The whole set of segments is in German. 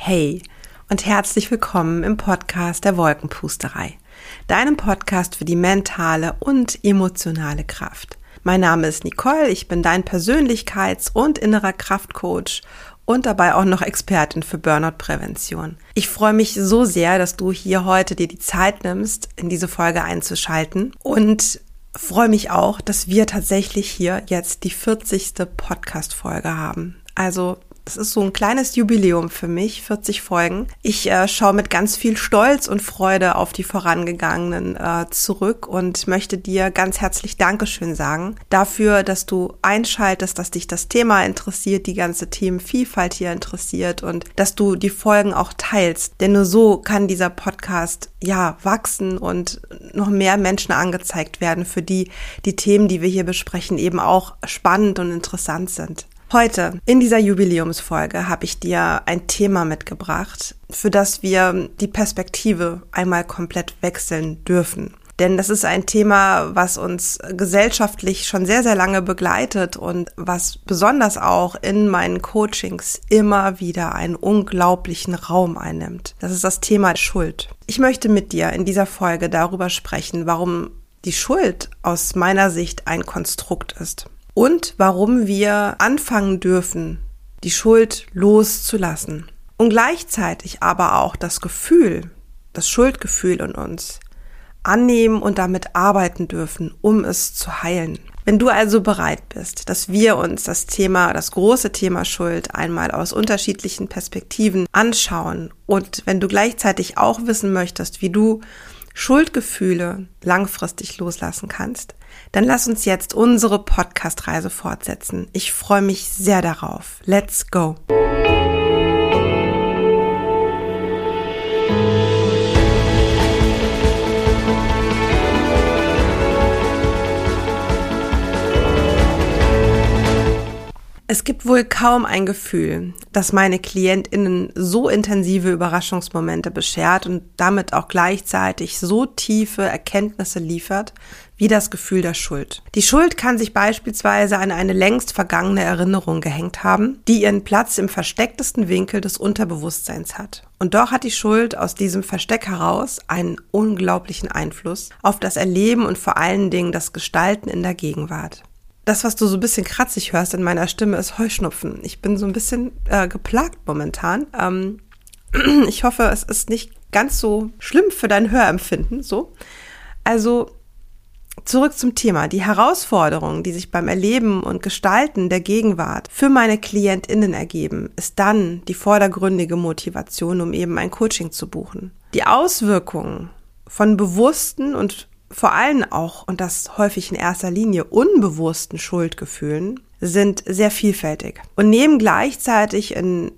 Hey und herzlich willkommen im Podcast der Wolkenpusterei, deinem Podcast für die mentale und emotionale Kraft. Mein Name ist Nicole, ich bin dein Persönlichkeits- und innerer Kraftcoach und dabei auch noch Expertin für Burnout-Prävention. Ich freue mich so sehr, dass du hier heute dir die Zeit nimmst, in diese Folge einzuschalten und freue mich auch, dass wir tatsächlich hier jetzt die 40. Podcast-Folge haben. Also es ist so ein kleines Jubiläum für mich, 40 Folgen. Ich schaue mit ganz viel Stolz und Freude auf die vorangegangenen zurück und möchte dir ganz herzlich Dankeschön sagen dafür, dass du einschaltest, dass dich das Thema interessiert, die ganze Themenvielfalt hier interessiert und dass du die Folgen auch teilst. Denn nur so kann dieser Podcast wachsen und noch mehr Menschen angezeigt werden, für die Themen, die wir hier besprechen, eben auch spannend und interessant sind. Heute in dieser Jubiläumsfolge habe ich dir ein Thema mitgebracht, für das wir die Perspektive einmal komplett wechseln dürfen. Denn das ist ein Thema, was uns gesellschaftlich schon sehr, sehr lange begleitet und was besonders auch in meinen Coachings immer wieder einen unglaublichen Raum einnimmt. Das ist das Thema Schuld. Ich möchte mit dir in dieser Folge darüber sprechen, warum die Schuld aus meiner Sicht ein Konstrukt ist. Und warum wir anfangen dürfen, die Schuld loszulassen. Und gleichzeitig aber auch das Schuldgefühl in uns annehmen und damit arbeiten dürfen, um es zu heilen. Wenn du also bereit bist, dass wir uns das große Thema Schuld einmal aus unterschiedlichen Perspektiven anschauen und wenn du gleichzeitig auch wissen möchtest, wie du Schuldgefühle langfristig loslassen kannst, dann lass uns jetzt unsere Podcast-Reise fortsetzen. Ich freue mich sehr darauf. Let's go! Es gibt wohl kaum ein Gefühl, das meine KlientInnen so intensive Überraschungsmomente beschert und damit auch gleichzeitig so tiefe Erkenntnisse liefert, wie das Gefühl der Schuld. Die Schuld kann sich beispielsweise an eine längst vergangene Erinnerung gehängt haben, die ihren Platz im verstecktesten Winkel des Unterbewusstseins hat. Und doch hat die Schuld aus diesem Versteck heraus einen unglaublichen Einfluss auf das Erleben und vor allen Dingen das Gestalten in der Gegenwart. Das, was du so ein bisschen kratzig hörst in meiner Stimme, ist Heuschnupfen. Ich bin so ein bisschen geplagt momentan. Ich hoffe, es ist nicht ganz so schlimm für dein Hörempfinden. So. Also zurück zum Thema. Die Herausforderungen, die sich beim Erleben und Gestalten der Gegenwart für meine KlientInnen ergeben, ist dann die vordergründige Motivation, um eben ein Coaching zu buchen. Die Auswirkungen von bewussten und vor allem auch, und das häufig in erster Linie, unbewussten Schuldgefühlen sind sehr vielfältig und nehmen gleichzeitig in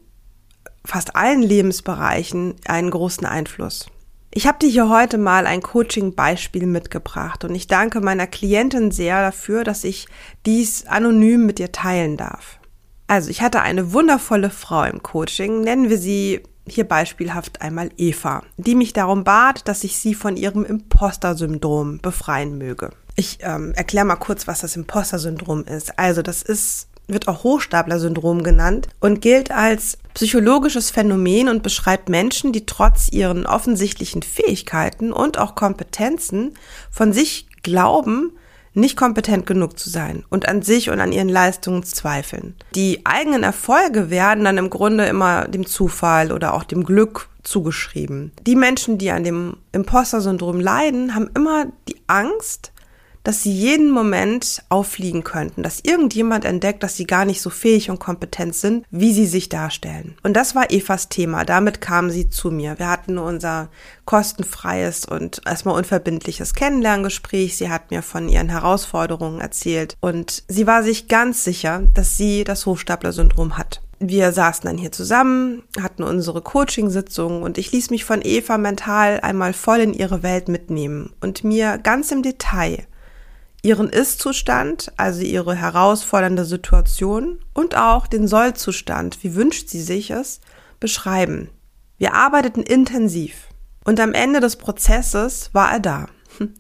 fast allen Lebensbereichen einen großen Einfluss. Ich habe dir hier heute mal ein Coaching-Beispiel mitgebracht und ich danke meiner Klientin sehr dafür, dass ich dies anonym mit dir teilen darf. Also ich hatte eine wundervolle Frau im Coaching, nennen wir sie hier beispielhaft einmal Eva, die mich darum bat, dass ich sie von ihrem Imposter-Syndrom befreien möge. Ich erkläre mal kurz, was das Imposter-Syndrom ist. Also das wird auch Hochstapler-Syndrom genannt und gilt als psychologisches Phänomen und beschreibt Menschen, die trotz ihren offensichtlichen Fähigkeiten und auch Kompetenzen von sich glauben, nicht kompetent genug zu sein und an sich und an ihren Leistungen zweifeln. Die eigenen Erfolge werden dann im Grunde immer dem Zufall oder auch dem Glück zugeschrieben. Die Menschen, die an dem Imposter-Syndrom leiden, haben immer die Angst, dass sie jeden Moment auffliegen könnten, dass irgendjemand entdeckt, dass sie gar nicht so fähig und kompetent sind, wie sie sich darstellen. Und das war Evas Thema. Damit kam sie zu mir. Wir hatten unser kostenfreies und erstmal unverbindliches Kennenlerngespräch. Sie hat mir von ihren Herausforderungen erzählt und sie war sich ganz sicher, dass sie das Hochstapler-Syndrom hat. Wir saßen dann hier zusammen, hatten unsere Coaching-Sitzung und ich ließ mich von Eva mental einmal voll in ihre Welt mitnehmen und mir ganz im Detail ihren Ist-Zustand, also ihre herausfordernde Situation und auch den Soll-Zustand, wie wünscht sie sich es, beschreiben. Wir arbeiteten intensiv und am Ende des Prozesses war er da.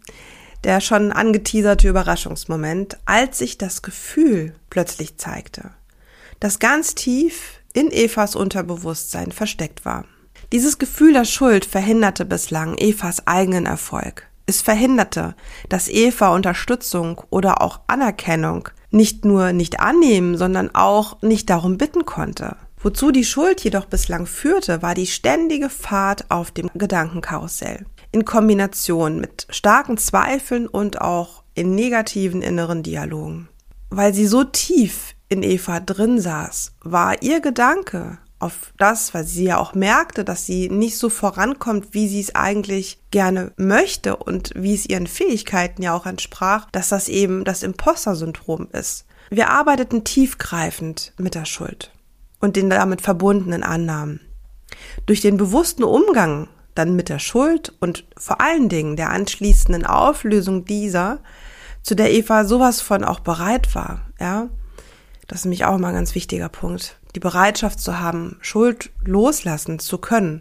Der schon angeteaserte Überraschungsmoment, als sich das Gefühl plötzlich zeigte, das ganz tief in Evas Unterbewusstsein versteckt war. Dieses Gefühl der Schuld verhinderte bislang Evas eigenen Erfolg. Es verhinderte, dass Eva Unterstützung oder auch Anerkennung nicht nur nicht annehmen, sondern auch nicht darum bitten konnte. Wozu die Schuld jedoch bislang führte, war die ständige Fahrt auf dem Gedankenkarussell. In Kombination mit starken Zweifeln und auch in negativen inneren Dialogen. Weil sie so tief in Eva drin saß, war ihr Gedanke auf das, weil sie ja auch merkte, dass sie nicht so vorankommt, wie sie es eigentlich gerne möchte und wie es ihren Fähigkeiten ja auch entsprach, dass das eben das Imposter-Syndrom ist. Wir arbeiteten tiefgreifend mit der Schuld und den damit verbundenen Annahmen. Durch den bewussten Umgang dann mit der Schuld und vor allen Dingen der anschließenden Auflösung dieser, zu der Eva sowas von auch bereit war, ja. Das ist nämlich auch immer ein ganz wichtiger Punkt. Die Bereitschaft zu haben, Schuld loslassen zu können.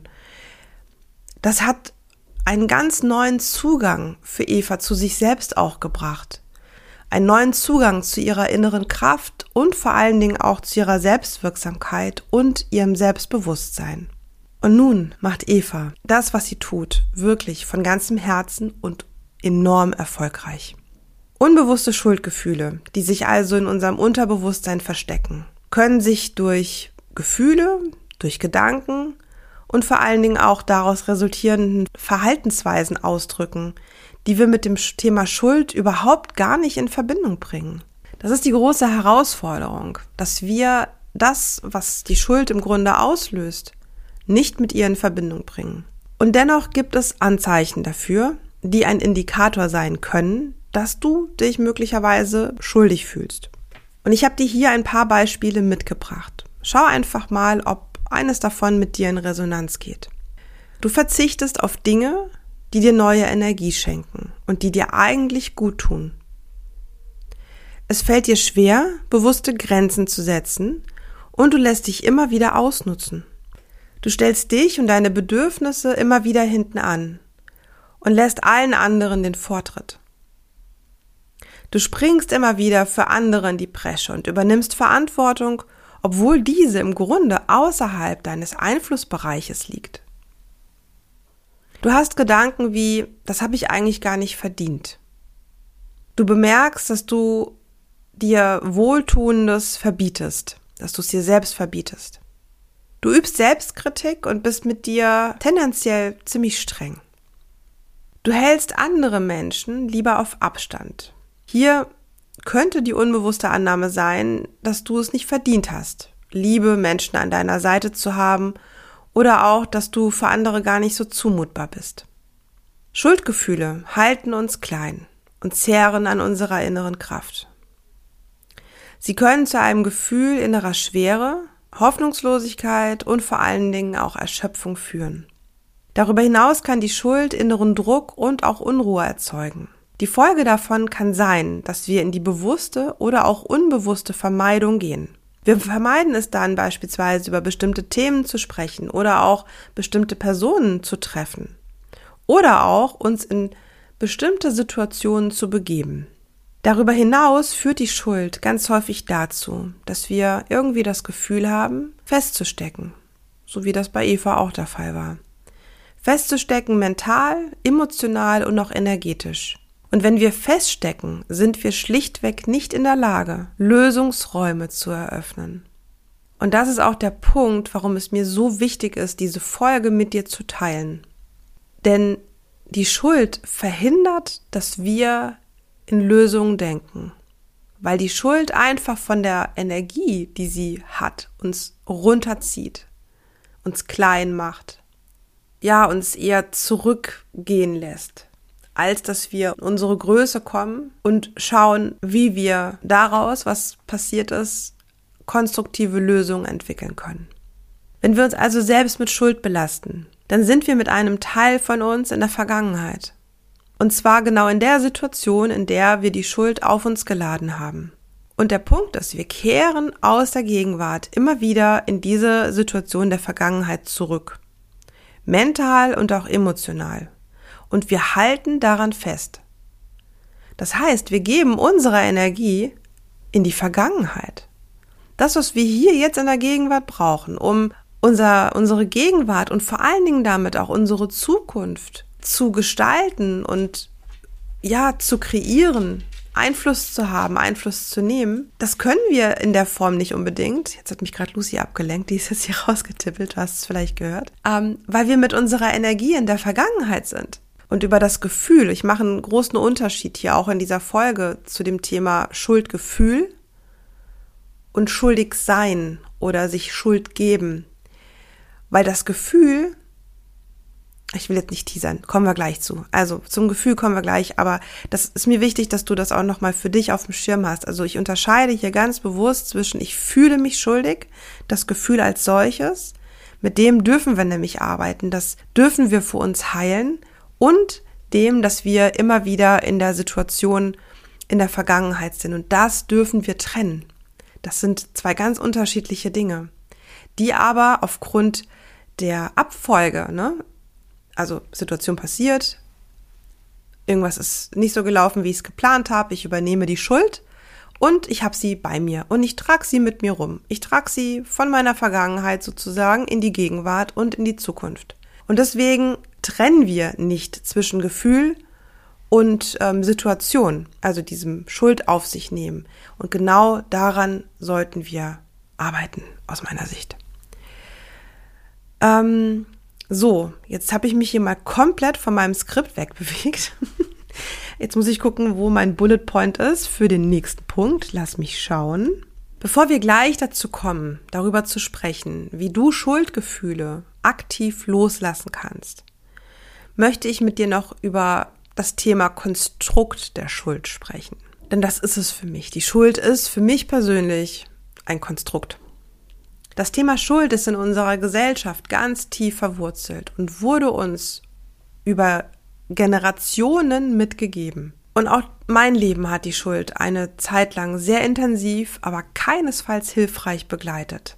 Das hat einen ganz neuen Zugang für Eva zu sich selbst auch gebracht. Einen neuen Zugang zu ihrer inneren Kraft und vor allen Dingen auch zu ihrer Selbstwirksamkeit und ihrem Selbstbewusstsein. Und nun macht Eva das, was sie tut, wirklich von ganzem Herzen und enorm erfolgreich. Unbewusste Schuldgefühle, die sich also in unserem Unterbewusstsein verstecken, können sich durch Gefühle, durch Gedanken und vor allen Dingen auch daraus resultierenden Verhaltensweisen ausdrücken, die wir mit dem Thema Schuld überhaupt gar nicht in Verbindung bringen. Das ist die große Herausforderung, dass wir das, was die Schuld im Grunde auslöst, nicht mit ihr in Verbindung bringen. Und dennoch gibt es Anzeichen dafür, die ein Indikator sein können, dass du dich möglicherweise schuldig fühlst. Und ich habe dir hier ein paar Beispiele mitgebracht. Schau einfach mal, ob eines davon mit dir in Resonanz geht. Du verzichtest auf Dinge, die dir neue Energie schenken und die dir eigentlich gut tun. Es fällt dir schwer, bewusste Grenzen zu setzen und du lässt dich immer wieder ausnutzen. Du stellst dich und deine Bedürfnisse immer wieder hinten an und lässt allen anderen den Vortritt. Du springst immer wieder für andere in die Bresche und übernimmst Verantwortung, obwohl diese im Grunde außerhalb deines Einflussbereiches liegt. Du hast Gedanken wie, das habe ich eigentlich gar nicht verdient. Du bemerkst, dass du dir Wohltuendes verbietest, dass du es dir selbst verbietest. Du übst Selbstkritik und bist mit dir tendenziell ziemlich streng. Du hältst andere Menschen lieber auf Abstand. Hier könnte die unbewusste Annahme sein, dass du es nicht verdient hast, liebe Menschen an deiner Seite zu haben oder auch, dass du für andere gar nicht so zumutbar bist. Schuldgefühle halten uns klein und zehren an unserer inneren Kraft. Sie können zu einem Gefühl innerer Schwere, Hoffnungslosigkeit und vor allen Dingen auch Erschöpfung führen. Darüber hinaus kann die Schuld inneren Druck und auch Unruhe erzeugen. Die Folge davon kann sein, dass wir in die bewusste oder auch unbewusste Vermeidung gehen. Wir vermeiden es dann beispielsweise über bestimmte Themen zu sprechen oder auch bestimmte Personen zu treffen oder auch uns in bestimmte Situationen zu begeben. Darüber hinaus führt die Schuld ganz häufig dazu, dass wir irgendwie das Gefühl haben, festzustecken, so wie das bei Eva auch der Fall war. Festzustecken mental, emotional und auch energetisch. Und wenn wir feststecken, sind wir schlichtweg nicht in der Lage, Lösungsräume zu eröffnen. Und das ist auch der Punkt, warum es mir so wichtig ist, diese Folge mit dir zu teilen. Denn die Schuld verhindert, dass wir in Lösungen denken. Weil die Schuld einfach von der Energie, die sie hat, uns runterzieht, uns klein macht, ja, uns eher zurückgehen lässt, als dass wir in unsere Größe kommen und schauen, wie wir daraus, was passiert ist, konstruktive Lösungen entwickeln können. Wenn wir uns also selbst mit Schuld belasten, dann sind wir mit einem Teil von uns in der Vergangenheit. Und zwar genau in der Situation, in der wir die Schuld auf uns geladen haben. Und der Punkt ist, wir kehren aus der Gegenwart immer wieder in diese Situation der Vergangenheit zurück. Mental und auch emotional. Und wir halten daran fest. Das heißt, wir geben unsere Energie in die Vergangenheit. Das, was wir hier jetzt in der Gegenwart brauchen, um unsere Gegenwart und vor allen Dingen damit auch unsere Zukunft zu gestalten und ja, zu kreieren, Einfluss zu haben, Einfluss zu nehmen, das können wir in der Form nicht unbedingt. Jetzt hat mich gerade Lucy abgelenkt, die ist jetzt hier rausgetippelt, du hast es vielleicht gehört, weil wir mit unserer Energie in der Vergangenheit sind. Und über das Gefühl, ich mache einen großen Unterschied hier auch in dieser Folge zu dem Thema Schuldgefühl und schuldig sein oder sich Schuld geben. Weil das Gefühl, ich will jetzt nicht teasern, kommen wir gleich zu. Also zum Gefühl kommen wir gleich, aber das ist mir wichtig, dass du das auch nochmal für dich auf dem Schirm hast. Also ich unterscheide hier ganz bewusst zwischen ich fühle mich schuldig, das Gefühl als solches, mit dem dürfen wir nämlich arbeiten, das dürfen wir für uns heilen und dem, dass wir immer wieder in der Situation in der Vergangenheit sind und das dürfen wir trennen. Das sind zwei ganz unterschiedliche Dinge, die aber aufgrund der Abfolge, also Situation passiert, irgendwas ist nicht so gelaufen, wie ich es geplant habe, ich übernehme die Schuld und ich habe sie bei mir und ich trage sie mit mir rum. Ich trage sie von meiner Vergangenheit sozusagen in die Gegenwart und in die Zukunft. Und deswegen trennen wir nicht zwischen Gefühl und Situation, also diesem Schuld auf sich nehmen. Und genau daran sollten wir arbeiten, aus meiner Sicht. So, jetzt habe ich mich hier mal komplett von meinem Skript wegbewegt. Jetzt muss ich gucken, wo mein Bullet Point ist für den nächsten Punkt. Lass mich schauen. Bevor wir gleich dazu kommen, darüber zu sprechen, wie du Schuldgefühle aktiv loslassen kannst, möchte ich mit dir noch über das Thema Konstrukt der Schuld sprechen. Denn das ist es für mich. Die Schuld ist für mich persönlich ein Konstrukt. Das Thema Schuld ist in unserer Gesellschaft ganz tief verwurzelt und wurde uns über Generationen mitgegeben. Und auch mein Leben hat die Schuld eine Zeit lang sehr intensiv, aber keinesfalls hilfreich begleitet.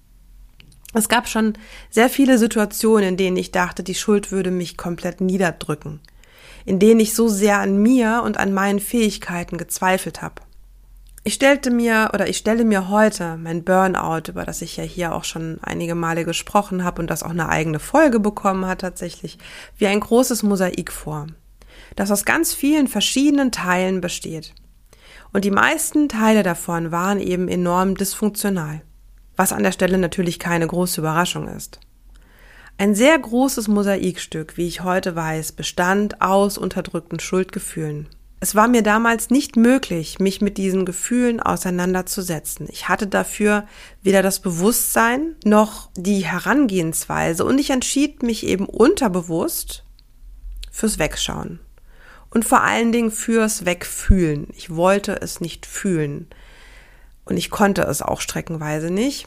Es gab schon sehr viele Situationen, in denen ich dachte, die Schuld würde mich komplett niederdrücken, in denen ich so sehr an mir und an meinen Fähigkeiten gezweifelt habe. Ich stelle mir heute mein Burnout, über das ich ja hier auch schon einige Male gesprochen habe und das auch eine eigene Folge bekommen hat tatsächlich, wie ein großes Mosaik vor, das aus ganz vielen verschiedenen Teilen besteht. Und die meisten Teile davon waren eben enorm dysfunktional, was an der Stelle natürlich keine große Überraschung ist. Ein sehr großes Mosaikstück, wie ich heute weiß, bestand aus unterdrückten Schuldgefühlen. Es war mir damals nicht möglich, mich mit diesen Gefühlen auseinanderzusetzen. Ich hatte dafür weder das Bewusstsein noch die Herangehensweise und ich entschied mich eben unterbewusst fürs Wegschauen und vor allen Dingen fürs Wegfühlen. Ich wollte es nicht fühlen und ich konnte es auch streckenweise nicht,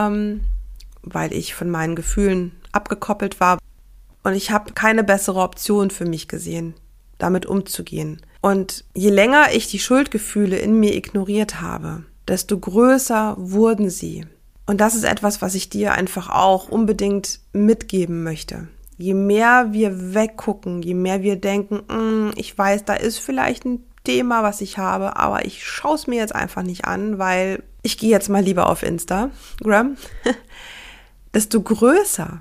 weil ich von meinen Gefühlen abgekoppelt war und ich habe keine bessere Option für mich gesehen, damit umzugehen. Und je länger ich die Schuldgefühle in mir ignoriert habe, desto größer wurden sie. Und das ist etwas, was ich dir einfach auch unbedingt mitgeben möchte. Je mehr wir weggucken, je mehr wir denken, ich weiß, da ist vielleicht ein Thema, was ich habe, aber ich schaue es mir jetzt einfach nicht an, weil ich gehe jetzt mal lieber auf Instagram, desto größer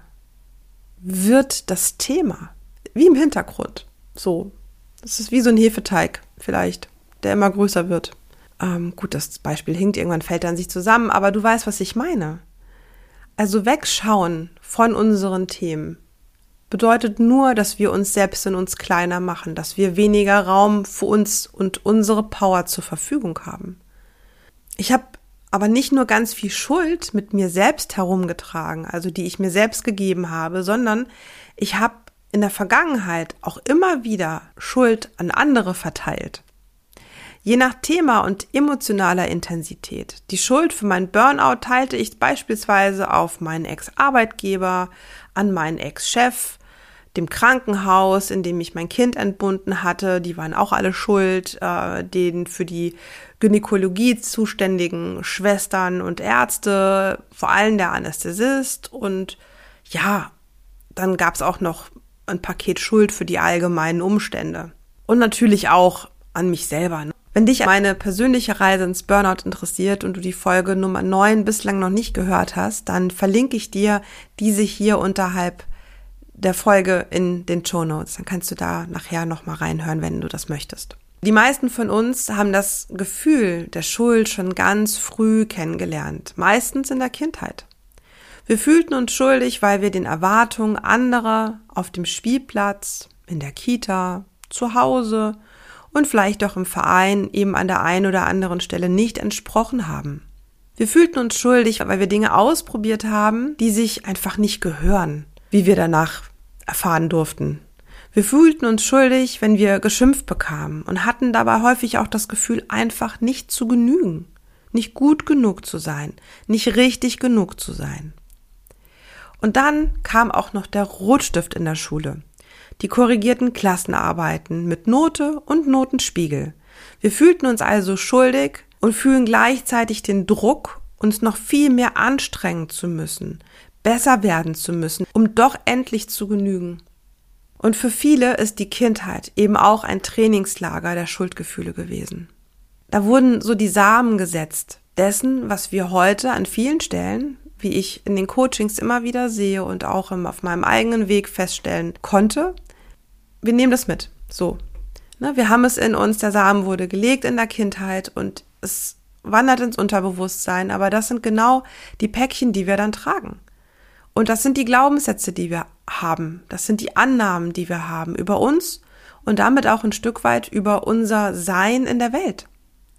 wird das Thema, wie im Hintergrund, so. Das ist wie so ein Hefeteig vielleicht, der immer größer wird. Gut, das Beispiel hinkt, irgendwann fällt er an sich zusammen, aber du weißt, was ich meine. Also wegschauen von unseren Themen bedeutet nur, dass wir uns selbst in uns kleiner machen, dass wir weniger Raum für uns und unsere Power zur Verfügung haben. Ich habe aber nicht nur ganz viel Schuld mit mir selbst herumgetragen, also die ich mir selbst gegeben habe, sondern ich habe in der Vergangenheit auch immer wieder Schuld an andere verteilt. Je nach Thema und emotionaler Intensität. Die Schuld für mein Burnout teilte ich beispielsweise auf meinen Ex-Arbeitgeber, an meinen Ex-Chef, dem Krankenhaus, in dem ich mein Kind entbunden hatte. Die waren auch alle schuld, den für die Gynäkologie zuständigen Schwestern und Ärzte, vor allem der Anästhesist. Und ja, dann gab es auch noch ein Paket Schuld für die allgemeinen Umstände. Und natürlich auch an mich selber. Wenn dich meine persönliche Reise ins Burnout interessiert und du die Folge Nummer 9 bislang noch nicht gehört hast, dann verlinke ich dir diese hier unterhalb der Folge in den Shownotes. Dann kannst du da nachher nochmal reinhören, wenn du das möchtest. Die meisten von uns haben das Gefühl der Schuld schon ganz früh kennengelernt, meistens in der Kindheit. Wir fühlten uns schuldig, weil wir den Erwartungen anderer auf dem Spielplatz, in der Kita, zu Hause und vielleicht auch im Verein eben an der einen oder anderen Stelle nicht entsprochen haben. Wir fühlten uns schuldig, weil wir Dinge ausprobiert haben, die sich einfach nicht gehören, wie wir danach erfahren durften. Wir fühlten uns schuldig, wenn wir geschimpft bekamen und hatten dabei häufig auch das Gefühl, einfach nicht zu genügen, nicht gut genug zu sein, nicht richtig genug zu sein. Und dann kam auch noch der Rotstift in der Schule. Die korrigierten Klassenarbeiten mit Note und Notenspiegel. Wir fühlten uns also schuldig und fühlen gleichzeitig den Druck, uns noch viel mehr anstrengen zu müssen, besser werden zu müssen, um doch endlich zu genügen. Und für viele ist die Kindheit eben auch ein Trainingslager der Schuldgefühle gewesen. Da wurden so die Samen gesetzt dessen, was wir heute an vielen Stellen, wie ich in den Coachings immer wieder sehe und auch auf meinem eigenen Weg feststellen konnte. Wir nehmen das mit, so. Wir haben es in uns, der Samen wurde gelegt in der Kindheit und es wandert ins Unterbewusstsein, aber das sind genau die Päckchen, die wir dann tragen. Und das sind die Glaubenssätze, die wir haben. Das sind die Annahmen, die wir haben über uns und damit auch ein Stück weit über unser Sein in der Welt.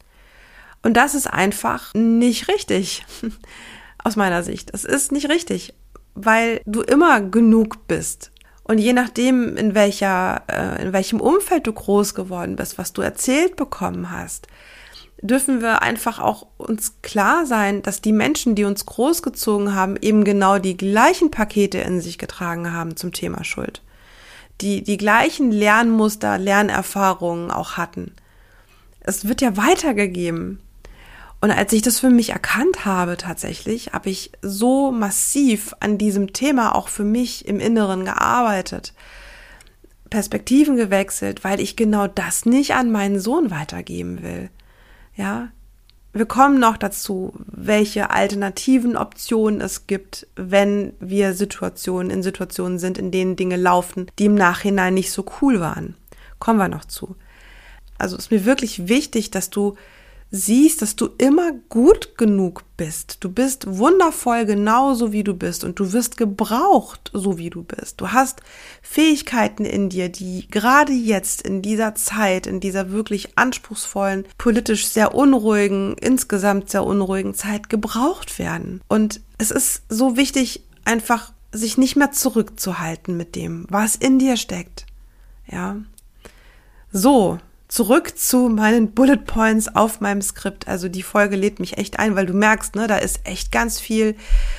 Und das ist einfach nicht richtig, aus meiner Sicht. Es ist nicht richtig, weil du immer genug bist. Und je nachdem, in welchem Umfeld du groß geworden bist, was du erzählt bekommen hast, dürfen wir einfach auch uns klar sein, dass die Menschen, die uns großgezogen haben, eben genau die gleichen Pakete in sich getragen haben zum Thema Schuld. Die gleichen Lernmuster, Lernerfahrungen auch hatten. Es wird ja weitergegeben. Und als ich das für mich erkannt habe tatsächlich, habe ich so massiv an diesem Thema auch für mich im Inneren gearbeitet, Perspektiven gewechselt, weil ich genau das nicht an meinen Sohn weitergeben will. Ja, wir kommen noch dazu, welche alternativen Optionen es gibt, wenn wir in Situationen sind, in denen Dinge laufen, die im Nachhinein nicht so cool waren. Kommen wir noch zu. Also ist mir wirklich wichtig, dass du siehst, dass du immer gut genug bist. Du bist wundervoll genauso wie du bist und du wirst gebraucht, so wie du bist. Du hast Fähigkeiten in dir, die gerade jetzt in dieser Zeit, in dieser wirklich anspruchsvollen, politisch sehr unruhigen, insgesamt sehr unruhigen Zeit gebraucht werden. Und es ist so wichtig, einfach sich nicht mehr zurückzuhalten mit dem, was in dir steckt. Ja. So. Zurück zu meinen Bullet Points auf meinem Skript. Also die Folge lädt mich echt ein, weil du merkst, da ist echt ganz viel,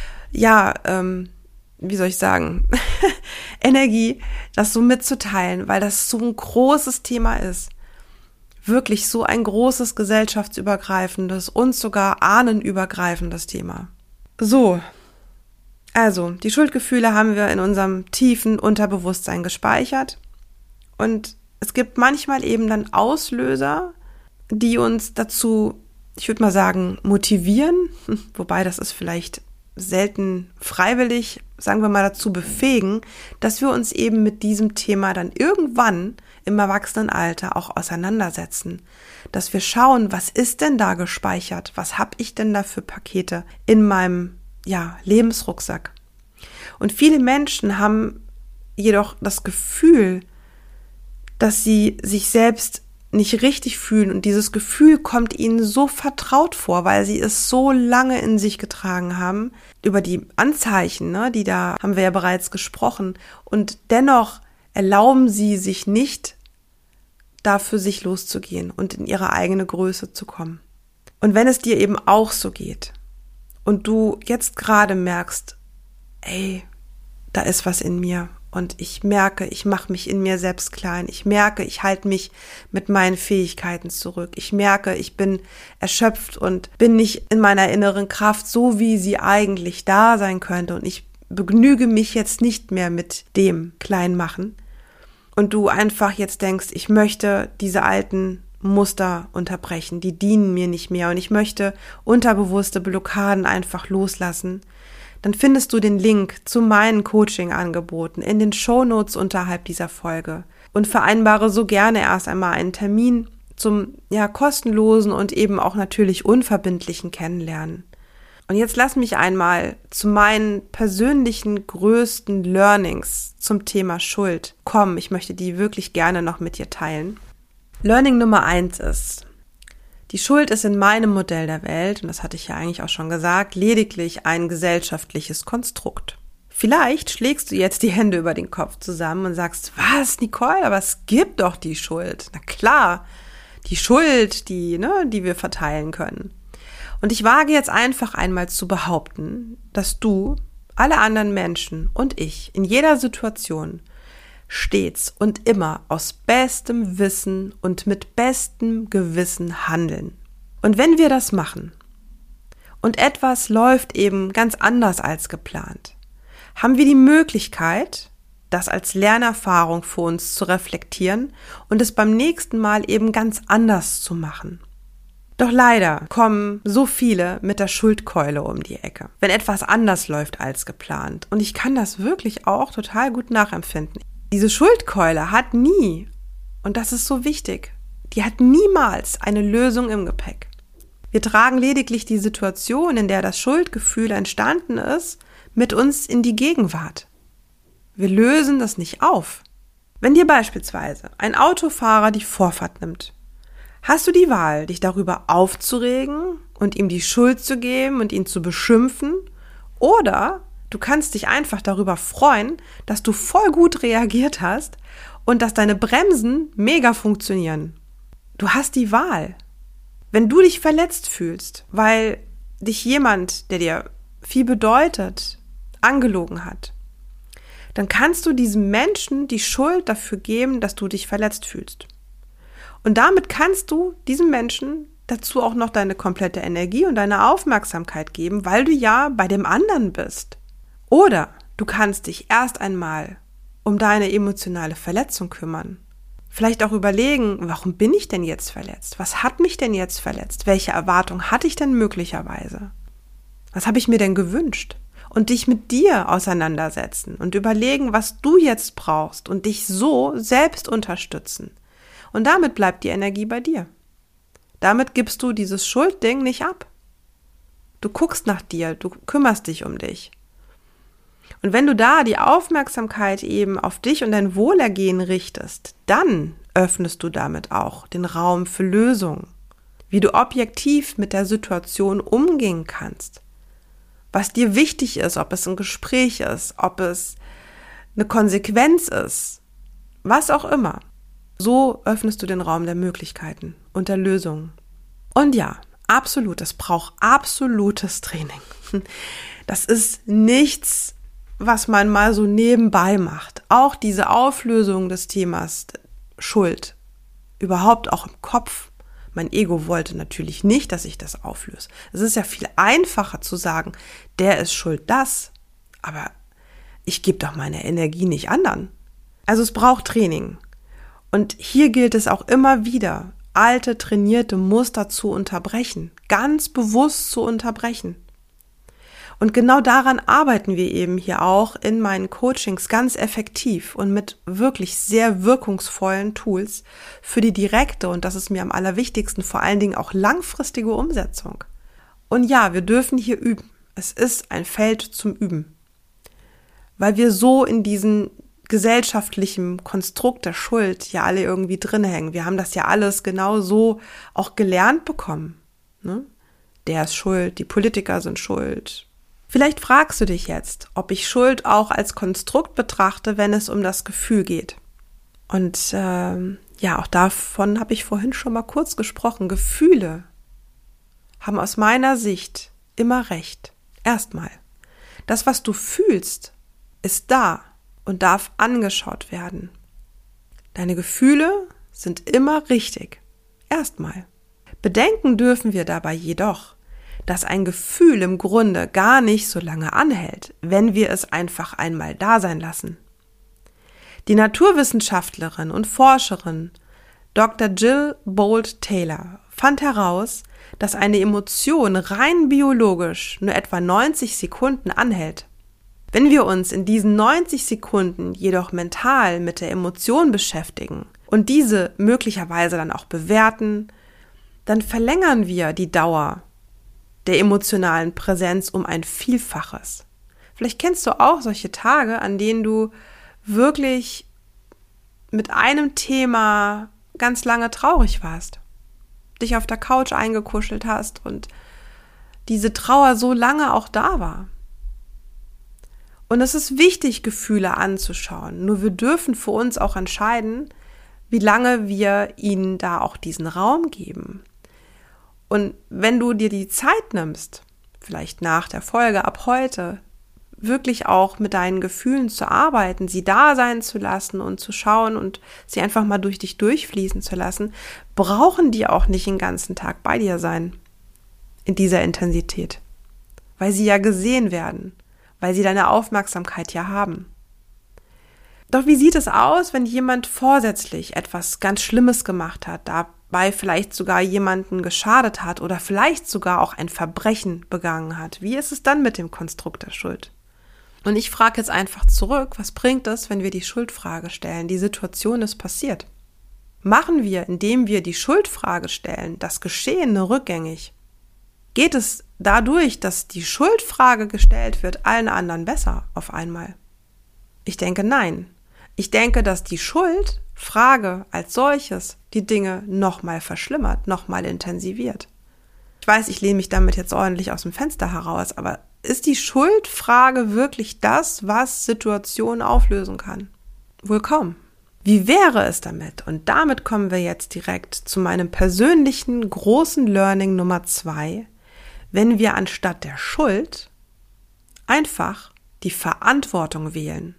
wie soll ich sagen, Energie, das so mitzuteilen, weil das so ein großes Thema ist. Wirklich so ein großes gesellschaftsübergreifendes und sogar ahnenübergreifendes Thema. So, also die Schuldgefühle haben wir in unserem tiefen Unterbewusstsein gespeichert und es gibt manchmal eben dann Auslöser, die uns dazu, ich würde mal sagen, motivieren, wobei das ist vielleicht selten freiwillig, sagen wir mal dazu befähigen, dass wir uns eben mit diesem Thema dann irgendwann im Erwachsenenalter auch auseinandersetzen. Dass wir schauen, was ist denn da gespeichert? Was habe ich denn da für Pakete in meinem Lebensrucksack? Und viele Menschen haben jedoch das Gefühl, dass sie sich selbst nicht richtig fühlen und dieses Gefühl kommt ihnen so vertraut vor, weil sie es so lange in sich getragen haben. Über die Anzeichen, die da haben wir ja bereits gesprochen und dennoch erlauben sie sich nicht, da für sich loszugehen und in ihre eigene Größe zu kommen. Und wenn es dir eben auch so geht und du jetzt gerade merkst, ey, da ist was in mir, und ich merke, ich mache mich in mir selbst klein. Ich merke, ich halte mich mit meinen Fähigkeiten zurück. Ich merke, ich bin erschöpft und bin nicht in meiner inneren Kraft, so wie sie eigentlich da sein könnte. Und ich begnüge mich jetzt nicht mehr mit dem Kleinmachen. Und du einfach jetzt denkst, ich möchte diese alten Muster unterbrechen, die dienen mir nicht mehr und ich möchte unterbewusste Blockaden einfach loslassen, dann findest du den Link zu meinen Coaching-Angeboten in den Shownotes unterhalb dieser Folge und vereinbare so gerne erst einmal einen Termin zum kostenlosen und eben auch natürlich unverbindlichen Kennenlernen. Und jetzt lass mich einmal zu meinen persönlichen größten Learnings zum Thema Schuld kommen. Ich möchte die wirklich gerne noch mit dir teilen. Learning Nummer 1 ist, die Schuld ist in meinem Modell der Welt, und das hatte ich ja eigentlich auch schon gesagt, lediglich ein gesellschaftliches Konstrukt. Vielleicht schlägst du jetzt die Hände über den Kopf zusammen und sagst, was, Nicole, aber es gibt doch die Schuld. Na klar, die Schuld, die wir verteilen können. Und ich wage jetzt einfach einmal zu behaupten, dass du, alle anderen Menschen und ich in jeder Situation stets und immer aus bestem Wissen und mit bestem Gewissen handeln. Und wenn wir das machen und etwas läuft eben ganz anders als geplant, haben wir die Möglichkeit, das als Lernerfahrung für uns zu reflektieren und es beim nächsten Mal eben ganz anders zu machen. Doch leider kommen so viele mit der Schuldkeule um die Ecke, wenn etwas anders läuft als geplant. Und ich kann das wirklich auch total gut nachempfinden. Diese Schuldkeule hat nie, und das ist so wichtig, die hat niemals eine Lösung im Gepäck. Wir tragen lediglich die Situation, in der das Schuldgefühl entstanden ist, mit uns in die Gegenwart. Wir lösen das nicht auf. Wenn dir beispielsweise ein Autofahrer die Vorfahrt nimmt, hast du die Wahl, dich darüber aufzuregen und ihm die Schuld zu geben und ihn zu beschimpfen, oder du kannst dich einfach darüber freuen, dass du voll gut reagiert hast und dass deine Bremsen mega funktionieren. Du hast die Wahl. Wenn du dich verletzt fühlst, weil dich jemand, der dir viel bedeutet, angelogen hat, dann kannst du diesem Menschen die Schuld dafür geben, dass du dich verletzt fühlst. Und damit kannst du diesem Menschen dazu auch noch deine komplette Energie und deine Aufmerksamkeit geben, weil du ja bei dem anderen bist. Oder du kannst dich erst einmal um deine emotionale Verletzung kümmern. Vielleicht auch überlegen, warum bin ich denn jetzt verletzt? Was hat mich denn jetzt verletzt? Welche Erwartung hatte ich denn möglicherweise? Was habe ich mir denn gewünscht? Und dich mit dir auseinandersetzen und überlegen, was du jetzt brauchst und dich so selbst unterstützen. Und damit bleibt die Energie bei dir. Damit gibst du dieses Schuldding nicht ab. Du guckst nach dir, du kümmerst dich um dich. Und wenn du da die Aufmerksamkeit eben auf dich und dein Wohlergehen richtest, dann öffnest du damit auch den Raum für Lösungen, wie du objektiv mit der Situation umgehen kannst, was dir wichtig ist, ob es ein Gespräch ist, ob es eine Konsequenz ist, was auch immer. So öffnest du den Raum der Möglichkeiten und der Lösungen. Und ja, absolut, es braucht absolutes Training. Das ist nichts, was man mal so nebenbei macht. Auch diese Auflösung des Themas Schuld, überhaupt auch im Kopf. Mein Ego wollte natürlich nicht, dass ich das auflöse. Es ist ja viel einfacher zu sagen, der ist schuld, das, aber ich gebe doch meine Energie nicht anderen. Also es braucht Training. Und hier gilt es auch immer wieder, alte, trainierte Muster zu unterbrechen, ganz bewusst zu unterbrechen. Und genau daran arbeiten wir eben hier auch in meinen Coachings ganz effektiv und mit wirklich sehr wirkungsvollen Tools für die direkte, und das ist mir am allerwichtigsten, vor allen Dingen auch langfristige Umsetzung. Und ja, wir dürfen hier üben. Es ist ein Feld zum Üben, weil wir so in diesem gesellschaftlichen Konstrukt der Schuld ja alle irgendwie drin hängen. Wir haben das ja alles genau so auch gelernt bekommen. Ne? Der ist schuld, die Politiker sind schuld. Vielleicht fragst du dich jetzt, ob ich Schuld auch als Konstrukt betrachte, wenn es um das Gefühl geht. Und auch davon habe ich vorhin schon mal kurz gesprochen. Gefühle haben aus meiner Sicht immer recht. Erstmal, das, was du fühlst, ist da und darf angeschaut werden. Deine Gefühle sind immer richtig. Erstmal. Bedenken dürfen wir dabei jedoch, dass ein Gefühl im Grunde gar nicht so lange anhält, wenn wir es einfach einmal da sein lassen. Die Naturwissenschaftlerin und Forscherin Dr. Jill Bolte Taylor fand heraus, dass eine Emotion rein biologisch nur etwa 90 Sekunden anhält. Wenn wir uns in diesen 90 Sekunden jedoch mental mit der Emotion beschäftigen und diese möglicherweise dann auch bewerten, dann verlängern wir die Dauer der emotionalen Präsenz um ein Vielfaches. Vielleicht kennst du auch solche Tage, an denen du wirklich mit einem Thema ganz lange traurig warst, dich auf der Couch eingekuschelt hast und diese Trauer so lange auch da war. Und es ist wichtig, Gefühle anzuschauen, nur wir dürfen für uns auch entscheiden, wie lange wir ihnen da auch diesen Raum geben. Und wenn du dir die Zeit nimmst, vielleicht nach der Folge ab heute, wirklich auch mit deinen Gefühlen zu arbeiten, sie da sein zu lassen und zu schauen und sie einfach mal durch dich durchfließen zu lassen, brauchen die auch nicht den ganzen Tag bei dir sein, in dieser Intensität, weil sie ja gesehen werden, weil sie deine Aufmerksamkeit ja haben. Doch wie sieht es aus, wenn jemand vorsätzlich etwas ganz Schlimmes gemacht hat, dabei vielleicht sogar jemanden geschadet hat oder vielleicht sogar auch ein Verbrechen begangen hat? Wie ist es dann mit dem Konstrukt der Schuld? Und ich frage jetzt einfach zurück, was bringt es, wenn wir die Schuldfrage stellen? Die Situation ist passiert. Machen wir, indem wir die Schuldfrage stellen, das Geschehene rückgängig? Geht es dadurch, dass die Schuldfrage gestellt wird, allen anderen besser auf einmal? Ich denke, nein. Ich denke, dass die Schuldfrage als solches die Dinge nochmal verschlimmert, nochmal intensiviert. Ich weiß, ich lehne mich damit jetzt ordentlich aus dem Fenster heraus, aber ist die Schuldfrage wirklich das, was Situationen auflösen kann? Wohl kaum. Wie wäre es damit? Und damit kommen wir jetzt direkt zu meinem persönlichen großen Learning Nummer 2, wenn wir anstatt der Schuld einfach die Verantwortung wählen.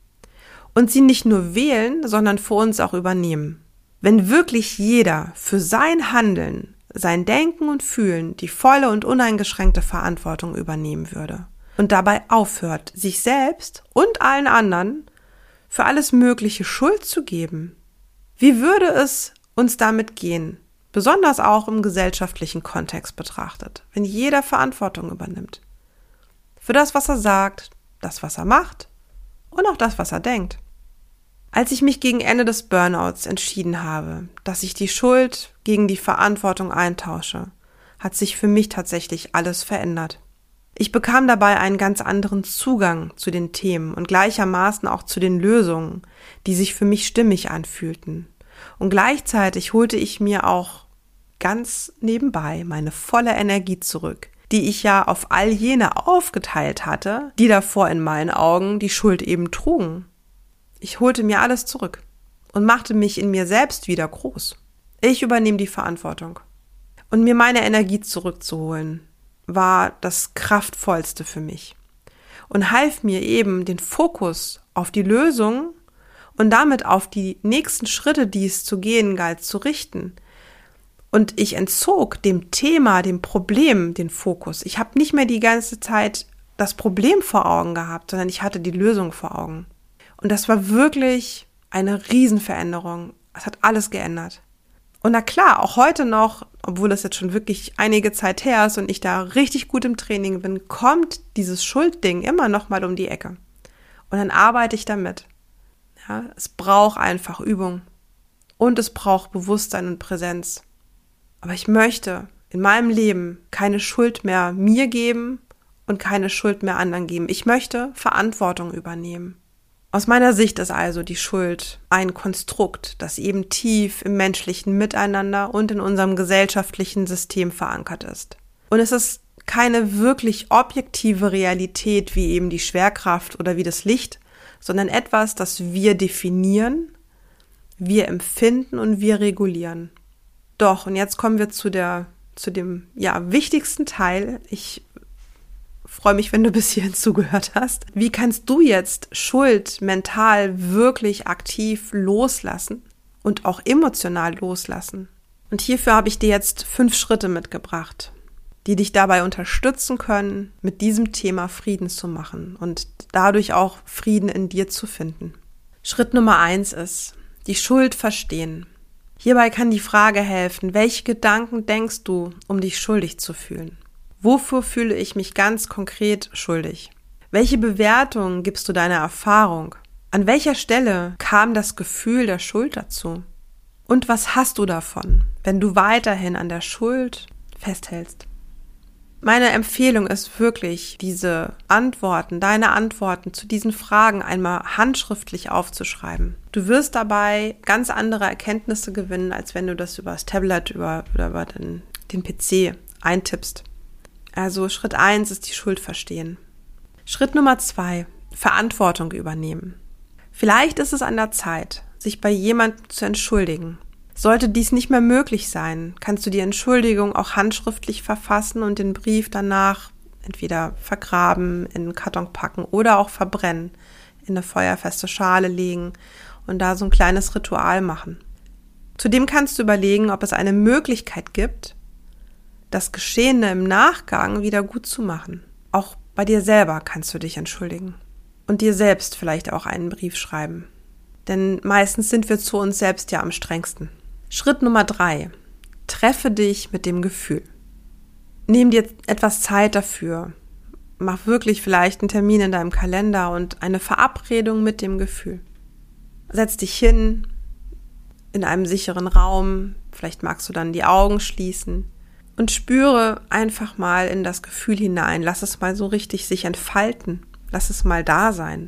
Und sie nicht nur wählen, sondern für uns auch übernehmen. Wenn wirklich jeder für sein Handeln, sein Denken und Fühlen die volle und uneingeschränkte Verantwortung übernehmen würde und dabei aufhört, sich selbst und allen anderen für alles Mögliche Schuld zu geben, wie würde es uns damit gehen, besonders auch im gesellschaftlichen Kontext betrachtet, wenn jeder Verantwortung übernimmt? Für das, was er sagt, das, was er macht und auch das, was er denkt. Als ich mich gegen Ende des Burnouts entschieden habe, dass ich die Schuld gegen die Verantwortung eintausche, hat sich für mich tatsächlich alles verändert. Ich bekam dabei einen ganz anderen Zugang zu den Themen und gleichermaßen auch zu den Lösungen, die sich für mich stimmig anfühlten. Und gleichzeitig holte ich mir auch ganz nebenbei meine volle Energie zurück, die ich ja auf all jene aufgeteilt hatte, die davor in meinen Augen die Schuld eben trugen. Ich holte mir alles zurück und machte mich in mir selbst wieder groß. Ich übernehme die Verantwortung. Und mir meine Energie zurückzuholen, war das Kraftvollste für mich und half mir eben, den Fokus auf die Lösung und damit auf die nächsten Schritte, die es zu gehen galt, zu richten. Und ich entzog dem Thema, dem Problem den Fokus. Ich habe nicht mehr die ganze Zeit das Problem vor Augen gehabt, sondern ich hatte die Lösung vor Augen. Und das war wirklich eine Riesenveränderung. Es hat alles geändert. Und na klar, auch heute noch, obwohl das jetzt schon wirklich einige Zeit her ist und ich da richtig gut im Training bin, kommt dieses Schuldding immer noch mal um die Ecke. Und dann arbeite ich damit. Ja, es braucht einfach Übung. Und es braucht Bewusstsein und Präsenz. Aber ich möchte in meinem Leben keine Schuld mehr mir geben und keine Schuld mehr anderen geben. Ich möchte Verantwortung übernehmen. Aus meiner Sicht ist also die Schuld ein Konstrukt, das eben tief im menschlichen Miteinander und in unserem gesellschaftlichen System verankert ist. Und es ist keine wirklich objektive Realität wie eben die Schwerkraft oder wie das Licht, sondern etwas, das wir definieren, wir empfinden und wir regulieren. Doch, und jetzt kommen wir zu dem wichtigsten Teil. Ich freue mich, wenn du bis hierhin zugehört hast. Wie kannst du jetzt Schuld mental wirklich aktiv loslassen und auch emotional loslassen? Und hierfür habe ich dir jetzt 5 Schritte mitgebracht, die dich dabei unterstützen können, mit diesem Thema Frieden zu machen und dadurch auch Frieden in dir zu finden. Schritt Nummer 1 ist, die Schuld verstehen. Hierbei kann die Frage helfen, welche Gedanken denkst du, um dich schuldig zu fühlen? Wofür fühle ich mich ganz konkret schuldig? Welche Bewertung gibst du deiner Erfahrung? An welcher Stelle kam das Gefühl der Schuld dazu? Und was hast du davon, wenn du weiterhin an der Schuld festhältst? Meine Empfehlung ist wirklich, diese Antworten, deine Antworten zu diesen Fragen einmal handschriftlich aufzuschreiben. Du wirst dabei ganz andere Erkenntnisse gewinnen, als wenn du das über das Tablet oder über den PC eintippst. Also Schritt 1 ist die Schuld verstehen. Schritt Nummer 2, Verantwortung übernehmen. Vielleicht ist es an der Zeit, sich bei jemandem zu entschuldigen. Sollte dies nicht mehr möglich sein, kannst du die Entschuldigung auch handschriftlich verfassen und den Brief danach entweder vergraben, in einen Karton packen oder auch verbrennen, in eine feuerfeste Schale legen und da so ein kleines Ritual machen. Zudem kannst du überlegen, ob es eine Möglichkeit gibt, das Geschehene im Nachgang wieder gut zu machen. Auch bei dir selber kannst du dich entschuldigen und dir selbst vielleicht auch einen Brief schreiben. Denn meistens sind wir zu uns selbst ja am strengsten. Schritt Nummer 3. Treffe dich mit dem Gefühl. Nimm dir etwas Zeit dafür. Mach wirklich vielleicht einen Termin in deinem Kalender und eine Verabredung mit dem Gefühl. Setz dich hin in einem sicheren Raum. Vielleicht magst du dann die Augen schließen und spüre einfach mal in das Gefühl hinein. Lass es mal so richtig sich entfalten. Lass es mal da sein,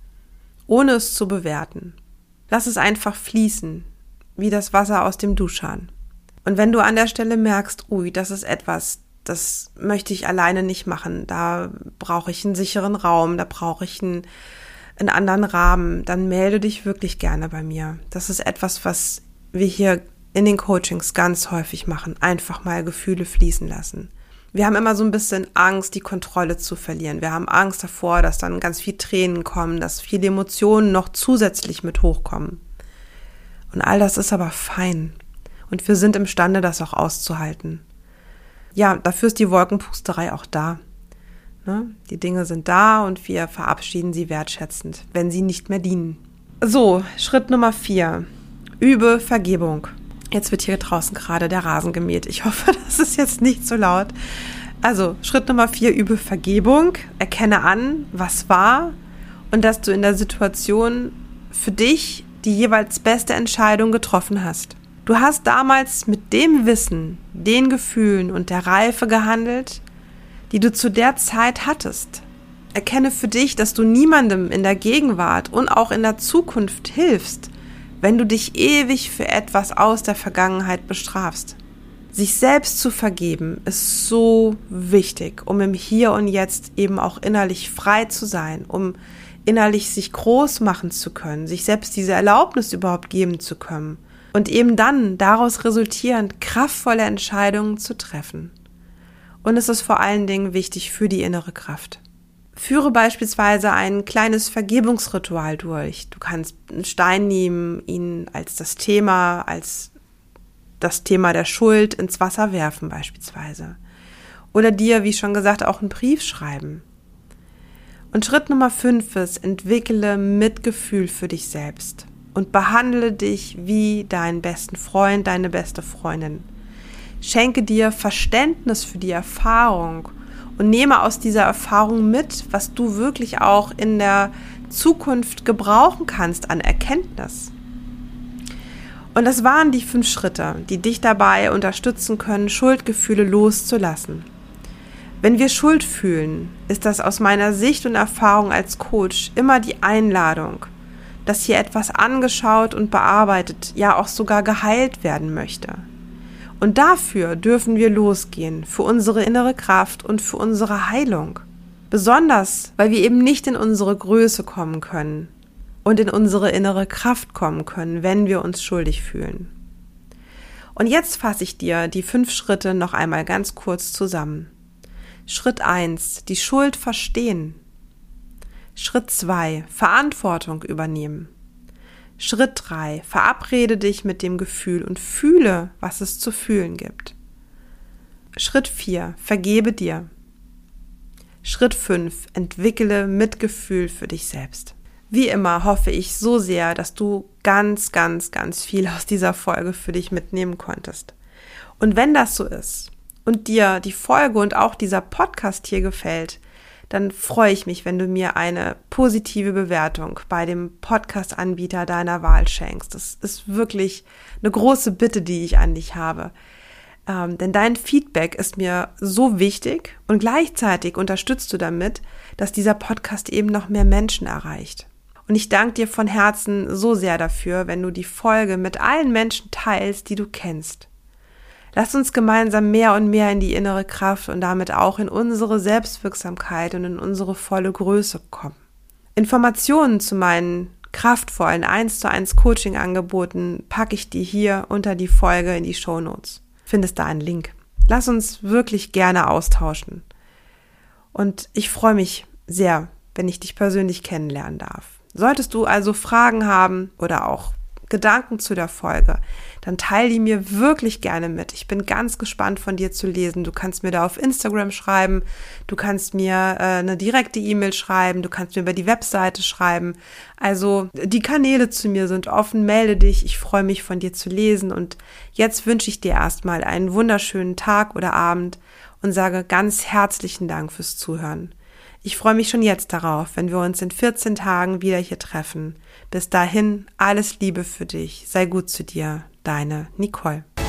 ohne es zu bewerten. Lass es einfach fließen, wie das Wasser aus dem Duschhahn. Und wenn du an der Stelle merkst, ui, das ist etwas, das möchte ich alleine nicht machen, da brauche ich einen sicheren Raum, da brauche ich einen anderen Rahmen, dann melde dich wirklich gerne bei mir. Das ist etwas, was wir hier in den Coachings ganz häufig machen, einfach mal Gefühle fließen lassen. Wir haben immer so ein bisschen Angst, die Kontrolle zu verlieren. Wir haben Angst davor, dass dann ganz viel Tränen kommen, dass viele Emotionen noch zusätzlich mit hochkommen. Und all das ist aber fein. Und wir sind imstande, das auch auszuhalten. Ja, dafür ist die Wolkenpusterei auch da. Ne? Die Dinge sind da und wir verabschieden sie wertschätzend, wenn sie nicht mehr dienen. So, Schritt Nummer 4. Übe Vergebung. Jetzt wird hier draußen gerade der Rasen gemäht. Ich hoffe, das ist jetzt nicht so laut. Also, Schritt Nummer 4, übe Vergebung. Erkenne an, was war und dass du in der Situation für dich die jeweils beste Entscheidung getroffen hast. Du hast damals mit dem Wissen, den Gefühlen und der Reife gehandelt, die du zu der Zeit hattest. Erkenne für dich, dass du niemandem in der Gegenwart und auch in der Zukunft hilfst, wenn du dich ewig für etwas aus der Vergangenheit bestrafst. Sich selbst zu vergeben ist so wichtig, um im Hier und Jetzt eben auch innerlich frei zu sein, um innerlich sich groß machen zu können, sich selbst diese Erlaubnis überhaupt geben zu können und eben dann daraus resultierend kraftvolle Entscheidungen zu treffen. Und es ist vor allen Dingen wichtig für die innere Kraft. Führe beispielsweise ein kleines Vergebungsritual durch. Du kannst einen Stein nehmen, ihn als das Thema der Schuld ins Wasser werfen beispielsweise. Oder dir, wie schon gesagt, auch einen Brief schreiben. Und Schritt Nummer 5 ist, entwickle Mitgefühl für dich selbst und behandle dich wie deinen besten Freund, deine beste Freundin. Schenke dir Verständnis für die Erfahrung und nehme aus dieser Erfahrung mit, was du wirklich auch in der Zukunft gebrauchen kannst an Erkenntnis. Und das waren die 5 Schritte, die dich dabei unterstützen können, Schuldgefühle loszulassen. Wenn wir Schuld fühlen, ist das aus meiner Sicht und Erfahrung als Coach immer die Einladung, dass hier etwas angeschaut und bearbeitet, ja auch sogar geheilt werden möchte. Und dafür dürfen wir losgehen, für unsere innere Kraft und für unsere Heilung. Besonders, weil wir eben nicht in unsere Größe kommen können und in unsere innere Kraft kommen können, wenn wir uns schuldig fühlen. Und jetzt fasse ich dir die 5 Schritte noch einmal ganz kurz zusammen. Schritt 1, die Schuld verstehen. Schritt 2, Verantwortung übernehmen. Schritt 3, verabrede dich mit dem Gefühl und fühle, was es zu fühlen gibt. Schritt 4, vergebe dir. Schritt 5, entwickle Mitgefühl für dich selbst. Wie immer hoffe ich so sehr, dass du ganz, ganz, ganz viel aus dieser Folge für dich mitnehmen konntest. Und wenn das so ist und dir die Folge und auch dieser Podcast hier gefällt, dann freue ich mich, wenn du mir eine positive Bewertung bei dem Podcast-Anbieter deiner Wahl schenkst. Das ist wirklich eine große Bitte, die ich an dich habe. Denn dein Feedback ist mir so wichtig und gleichzeitig unterstützt du damit, dass dieser Podcast eben noch mehr Menschen erreicht. Und ich danke dir von Herzen so sehr dafür, wenn du die Folge mit allen Menschen teilst, die du kennst. Lass uns gemeinsam mehr und mehr in die innere Kraft und damit auch in unsere Selbstwirksamkeit und in unsere volle Größe kommen. Informationen zu meinen kraftvollen 1:1 Coaching-Angeboten packe ich dir hier unter die Folge in die Shownotes. Findest da einen Link. Lass uns wirklich gerne austauschen. Und ich freue mich sehr, wenn ich dich persönlich kennenlernen darf. Solltest du also Fragen haben oder auch Gedanken zu der Folge, dann teile die mir wirklich gerne mit. Ich bin ganz gespannt von dir zu lesen. Du kannst mir da auf Instagram schreiben, du kannst mir eine direkte E-Mail schreiben, du kannst mir über die Webseite schreiben. Also die Kanäle zu mir sind offen, melde dich. Ich freue mich von dir zu lesen und jetzt wünsche ich dir erstmal einen wunderschönen Tag oder Abend und sage ganz herzlichen Dank fürs Zuhören. Ich freue mich schon jetzt darauf, wenn wir uns in 14 Tagen wieder hier treffen. Bis dahin, alles Liebe für dich. Sei gut zu dir. Deine Nicole.